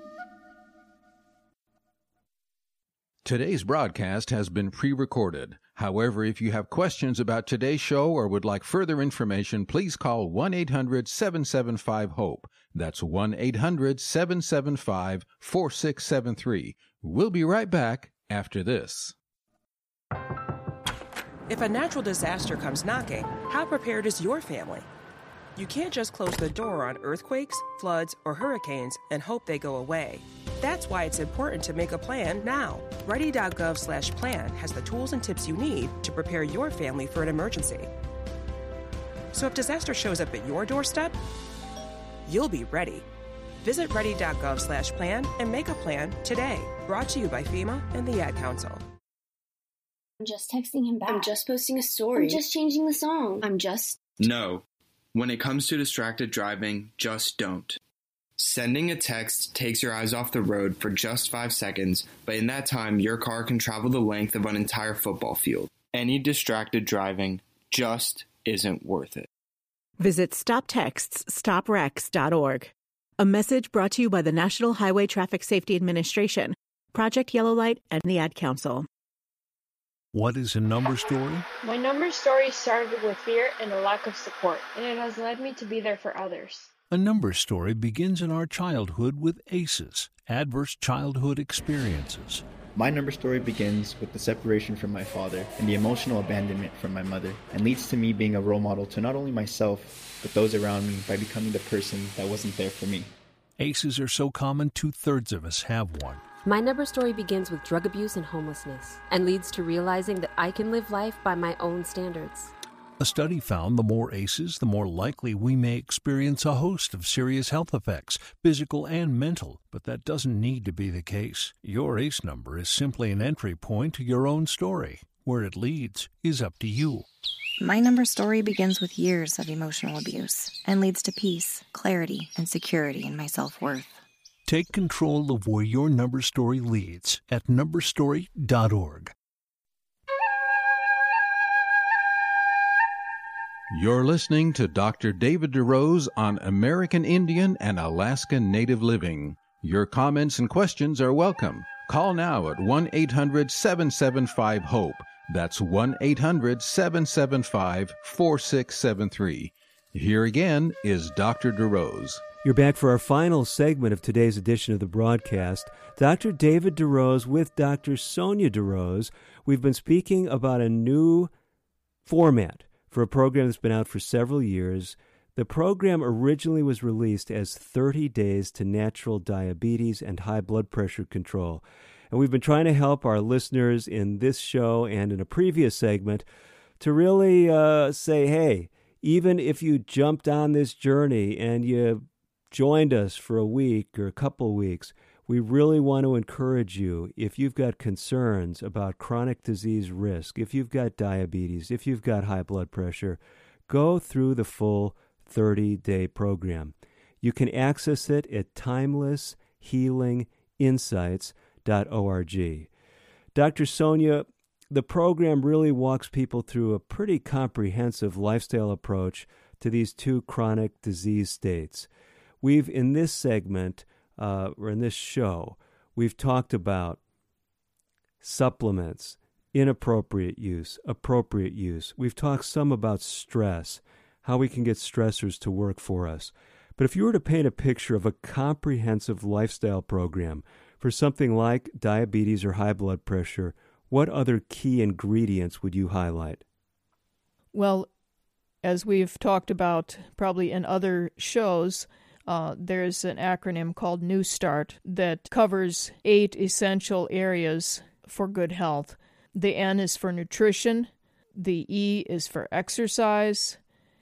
Today's broadcast has been pre-recorded. However, if you have questions about today's show or would like further information, please call one eight hundred seven seven five HOPE. That's one eight hundred seven seven five four six seven three. We'll be right back after this. If a natural disaster comes knocking, how prepared is your family? You can't just close the door on earthquakes, floods, or hurricanes and hope they go away. That's why it's important to make a plan now. Ready.gov slash plan has the tools and tips you need to prepare your family for an emergency. So if disaster shows up at your doorstep, you'll be ready. Visit ready.gov slash plan and make a plan today. Brought to you by FEMA and the Ad Council. I'm just texting him back. I'm just posting a story. I'm just changing the song. I'm just... No. When it comes to distracted driving, just don't. Sending a text takes your eyes off the road for just five seconds, but in that time, your car can travel the length of an entire football field. Any distracted driving just isn't worth it. Visit stop texts stop wrecks dot org. A message brought to you by the National Highway Traffic Safety Administration, Project Yellow Light, and the Ad Council. What is a number story? My number story started with fear and a lack of support, and it has led me to be there for others. A number story begins in our childhood with A C Es, adverse childhood experiences. My number story begins with the separation from my father and the emotional abandonment from my mother, and leads to me being a role model to not only myself, but those around me by becoming the person that wasn't there for me. A C Es are so common, two-thirds of us have one. My number story begins with drug abuse and homelessness, and leads to realizing that I can live life by my own standards. A study found the more A C Es, the more likely we may experience a host of serious health effects, physical and mental, but that doesn't need to be the case. Your A C E number is simply an entry point to your own story. Where it leads is up to you. My number story begins with years of emotional abuse and leads to peace, clarity, and security in my self-worth. Take control of where your number story leads at number story dot org. You're listening to Doctor David DeRose on American Indian and Alaska Native Living. Your comments and questions are welcome. Call now at one eight hundred seven seven five HOPE. That's one eight hundred seven seven five four six seven three. Here again is Doctor DeRose. You're back for our final segment of today's edition of the broadcast. Doctor David DeRose with Doctor Sonia DeRose. We've been speaking about a new format for a program that's been out for several years. The program originally was released as thirty days to Natural Diabetes and High Blood Pressure Control. And we've been trying to help our listeners in this show and in a previous segment to really uh, say, hey, even if you jumped on this journey and you joined us for a week or a couple weeks, we really want to encourage you, if you've got concerns about chronic disease risk, if you've got diabetes, if you've got high blood pressure, go through the full thirty-day program. You can access it at timeless healing insights dot org. Doctor Sonia, the program really walks people through a pretty comprehensive lifestyle approach to these two chronic disease states. We've, in this segment, uh, or in this show, we've talked about supplements, inappropriate use, appropriate use. We've talked some about stress, how we can get stressors to work for us. But if you were to paint a picture of a comprehensive lifestyle program for something like diabetes or high blood pressure, what other key ingredients would you highlight? Well, as we've talked about probably in other shows, uh, there's an acronym called New Start that covers eight essential areas for good health. The N is for nutrition, the E is for exercise,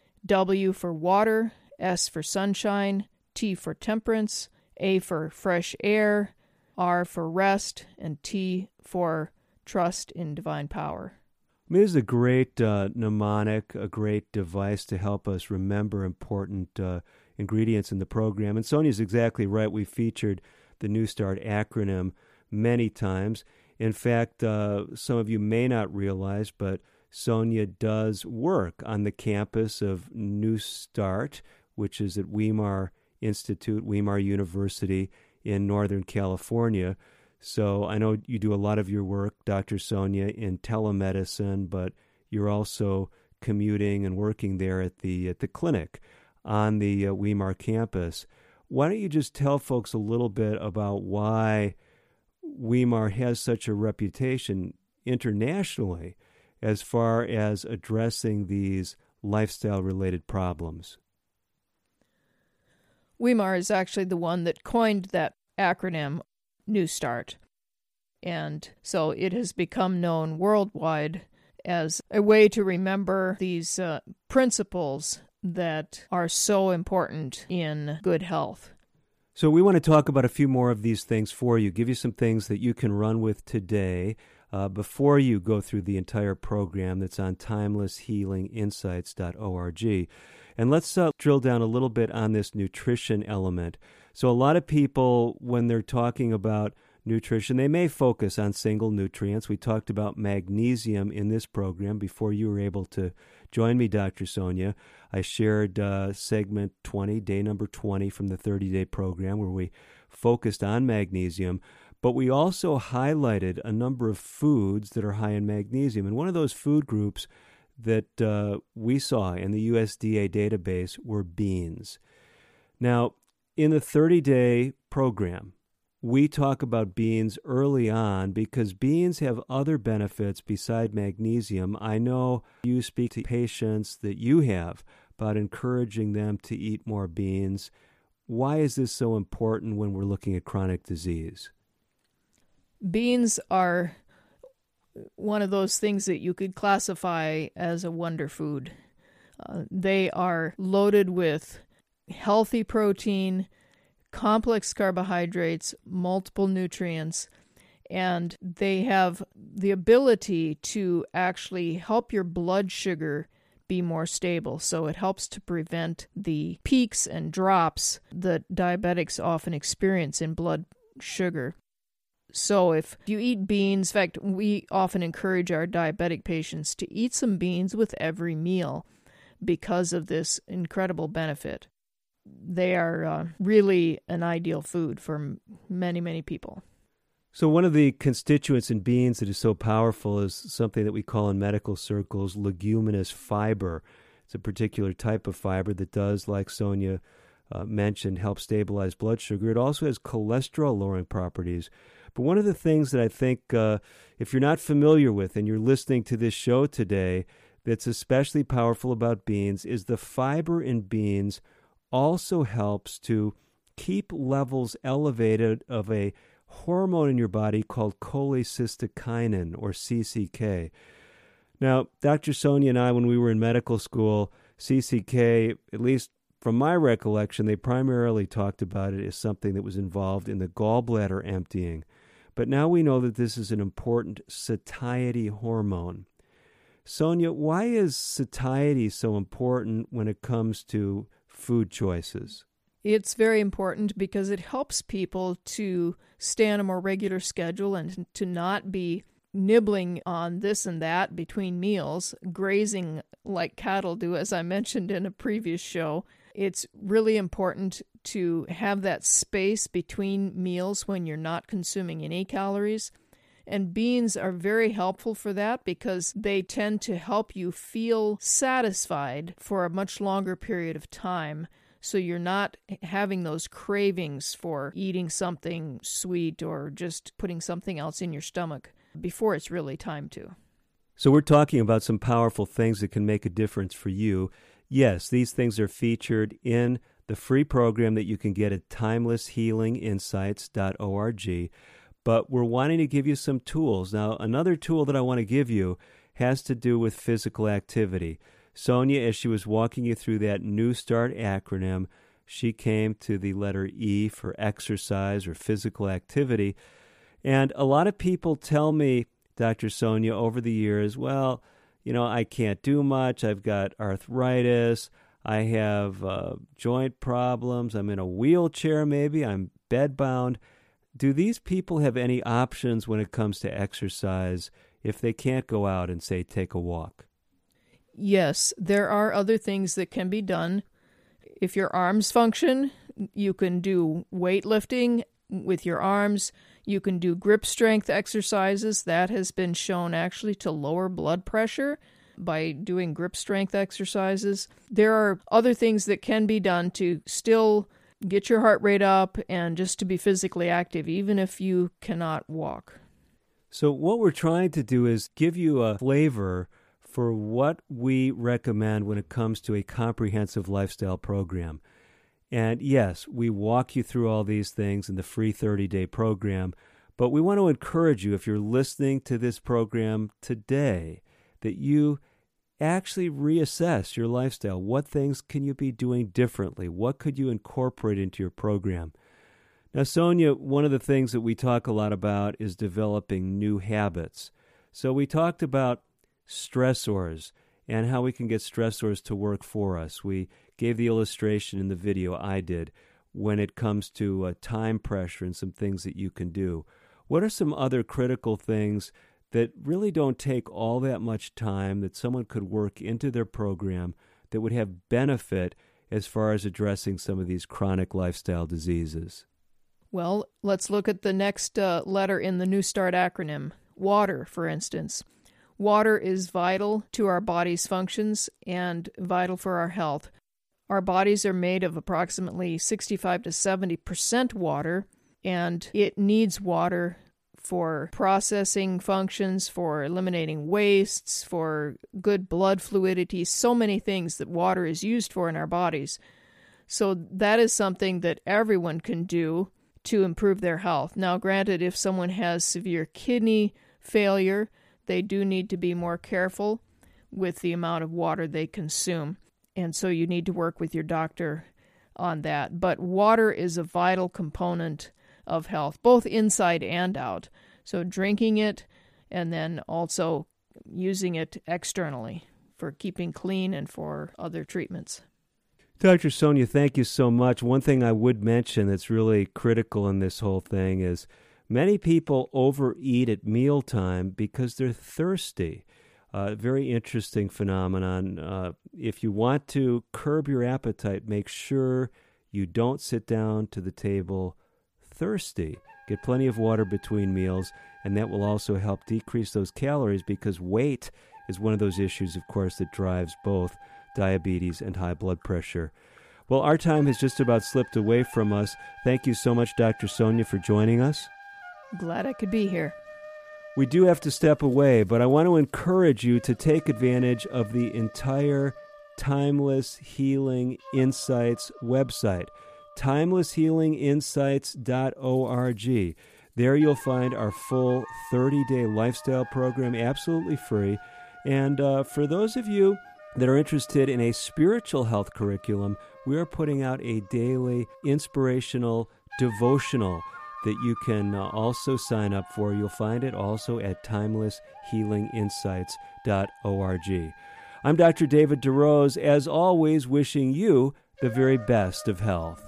W for water, S for sunshine, T for temperance, A for fresh air, R for rest, and T for trust in divine power. This is a great uh, mnemonic, a great device to help us remember important uh, ingredients in the program. And Sonia's exactly right. We featured the New Start acronym many times. In fact, uh, some of you may not realize, but Sonia does work on the campus of New Start, which is at Weimar Institute, Weimar University in Northern California. So I know you do a lot of your work, Doctor Sonia, in telemedicine, but you're also commuting and working there at the at the clinic on the uh, Weimar campus. Why don't you just tell folks a little bit about why Weimar has such a reputation internationally as far as addressing these lifestyle-related problems? Weimar is actually the one that coined that acronym, New Start. And so it has become known worldwide as a way to remember these uh, principles that are so important in good health. So we want to talk about a few more of these things for you, give you some things that you can run with today uh, before you go through the entire program that's on timeless healing insights dot org. And let's uh, drill down a little bit on this nutrition element. So a lot of people, when they're talking about nutrition, they may focus on single nutrients. We talked about magnesium in this program before you were able to join me, Doctor Sonia. I shared uh, segment twenty, day number twenty from the thirty-day program where we focused on magnesium, but we also highlighted a number of foods that are high in magnesium. And one of those food groups that uh, we saw in the U S D A database were beans. Now, in the thirty-day program, we talk about beans early on because beans have other benefits beside magnesium. I know you speak to patients that you have about encouraging them to eat more beans. Why is this so important when we're looking at chronic disease? Beans are one of those things that you could classify as a wonder food. Uh, they are loaded with healthy protein, complex carbohydrates, multiple nutrients, and they have the ability to actually help your blood sugar be more stable. So it helps to prevent the peaks and drops that diabetics often experience in blood sugar. So if you eat beans, in fact, we often encourage our diabetic patients to eat some beans with every meal because of this incredible benefit. They are uh, really an ideal food for many, many people. So one of the constituents in beans that is so powerful is something that we call in medical circles leguminous fiber. It's a particular type of fiber that does, like Sonia uh, mentioned, help stabilize blood sugar. It also has cholesterol-lowering properties. But one of the things that I think, uh, if you're not familiar with and you're listening to this show today, that's especially powerful about beans is the fiber in beans also helps to keep levels elevated of a hormone in your body called cholecystokinin, or C C K. Now, Doctor Sonia and I, when we were in medical school, C C K, at least from my recollection, they primarily talked about it as something that was involved in the gallbladder emptying. But now we know that this is an important satiety hormone. Sonia, why is satiety so important when it comes to food choices? It's very important because it helps people to stay on a more regular schedule and to not be nibbling on this and that between meals, grazing like cattle do, as I mentioned in a previous show. It's really important to have that space between meals when you're not consuming any calories. And beans are very helpful for that because they tend to help you feel satisfied for a much longer period of time. So you're not having those cravings for eating something sweet or just putting something else in your stomach before it's really time to. So we're talking about some powerful things that can make a difference for you. Yes, these things are featured in the free program that you can get at timeless healing insights dot org. But we're wanting to give you some tools. Now, another tool that I want to give you has to do with physical activity. Sonia, as she was walking you through that New Start acronym, she came to the letter E for exercise or physical activity. And a lot of people tell me, Doctor Sonia, over the years, well, you know, I can't do much. I've got arthritis. I have uh, joint problems. I'm in a wheelchair maybe. I'm bedbound. Do these people have any options when it comes to exercise if they can't go out and, say, take a walk? Yes, there are other things that can be done. If your arms function, you can do weightlifting with your arms. You can do grip strength exercises. That has been shown actually to lower blood pressure by doing grip strength exercises. There are other things that can be done to still get your heart rate up and just to be physically active, even if you cannot walk. So what we're trying to do is give you a flavor for what we recommend when it comes to a comprehensive lifestyle program. And yes, we walk you through all these things in the free thirty-day program, but we want to encourage you, if you're listening to this program today, that you actually reassess your lifestyle. What things can you be doing differently? What could you incorporate into your program? Now, Sonia, one of the things that we talk a lot about is developing new habits. So we talked about stressors and how we can get stressors to work for us. We gave the illustration in the video I did when it comes to uh, time pressure and some things that you can do. What are some other critical things that really don't take all that much time that someone could work into their program that would have benefit as far as addressing some of these chronic lifestyle diseases? Well, let's look at the next uh, letter in the New START acronym, water, for instance. Water is vital to our body's functions and vital for our health. Our bodies are made of approximately sixty-five to seventy percent water, and it needs water for processing functions, for eliminating wastes, for good blood fluidity, so many things that water is used for in our bodies. So that is something that everyone can do to improve their health. Now, granted, if someone has severe kidney failure, they do need to be more careful with the amount of water they consume. And so you need to work with your doctor on that. But water is a vital component of health, both inside and out. So drinking it and then also using it externally for keeping clean and for other treatments. Doctor Sonia, thank you so much. One thing I would mention that's really critical in this whole thing is many people overeat at mealtime because they're thirsty. Uh, very interesting phenomenon. Uh, if you want to curb your appetite, make sure you don't sit down to the table thirsty. Get plenty of water between meals, and that will also help decrease those calories because weight is one of those issues, of course, that drives both diabetes and high blood pressure. Well, our time has just about slipped away from us. Thank you so much, Doctor Sonia, for joining us. Glad I could be here. We do have to step away, but I want to encourage you to take advantage of the entire Timeless Healing Insights website, timeless healing insights dot org. There you'll find our full thirty-day lifestyle program absolutely free. And uh, for those of you that are interested in a spiritual health curriculum, we are putting out a daily inspirational devotional that you can uh, also sign up for. You'll find it also at timeless healing insights dot org. I'm Doctor David DeRose, as always, wishing you the very best of health.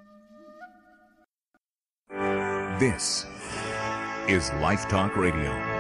This is Life Talk Radio.